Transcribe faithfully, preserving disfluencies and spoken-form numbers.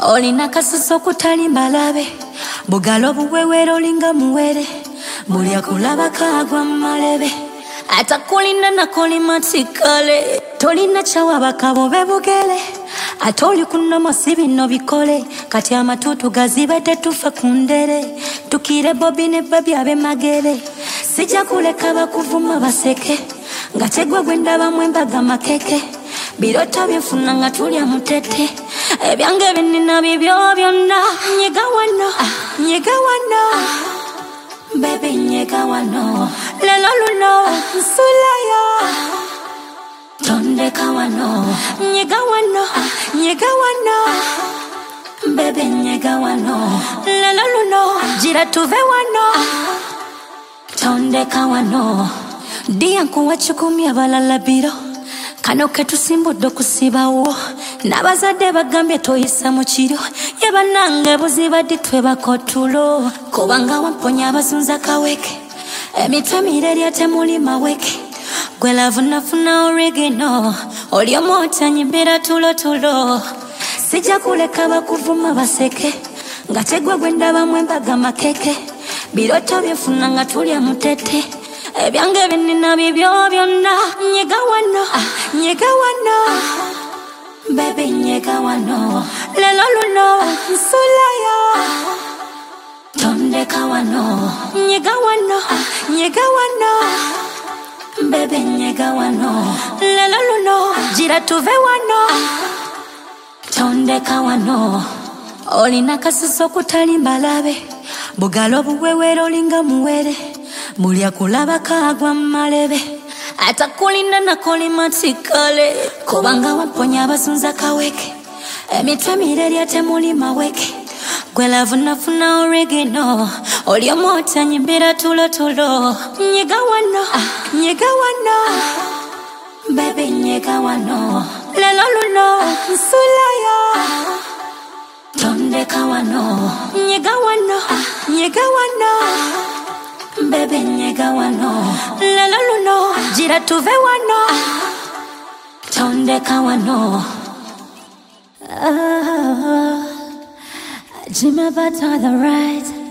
olina kasuso kutali mbalabe bugalo buwewero linga muwere mulya kulaba kagwa malebe atakulinda nakoli matikale tolina chawa bakabo bebugele atoli kuno masibi no bikole kati amatutu gazibe tetufa kundere tukire bobine babi abe magere sija kuleka bakuvuma baseke ngategwa gwenda bamwembaga makeke birota byefuna nga tulya mutete ebyange binina bibyo byonna nyega wano nyega wano baby nyega wano lelo luno nsulayo tondeka wano nyega wano nyega wano baby nyega wano lelo luno jira tuve wano tondeka wano dia kuwachukumya balala biro kano ketusimbudde okusibawo n'abazadde bagambye toyisa mu kiro yebanange buzibadde twebakotulo kubanga wamponya abazunza kaweke emitwe mirerya temuli maweke gwe lavunafuna oregeno oli omwotanyi mbera tulotulo sijja kuleka bakuvuma baseke nga tegwe gwendaba embaga makeke biroto byefuna nga tulya mutete ebyange binina bibyo byonna nyega wano nyega wano baby nyega wano lelo luno nsulayo tondeka wano nyega wano nyega wano baby nyega wano lelo luno jira tuve wano tondeka wano olina kasuso kutali mbalabe bugalo buwewero linga muwere mulya kulaba kagwa malebe atakulinda nakoli matikale kubanga wamponya abazunza kaweke emitwe mirerya temuli maweke gwe lavunafuna oregeno oli omwotanyi mbera tulotulo nyega wano nyega wano baby nyega wano lelo luno nsulayo tondeka wano nyega wano nyega wano baby nyega wano lelo luno jira tuve wano tondeka wano ah, Jimmy Bata the right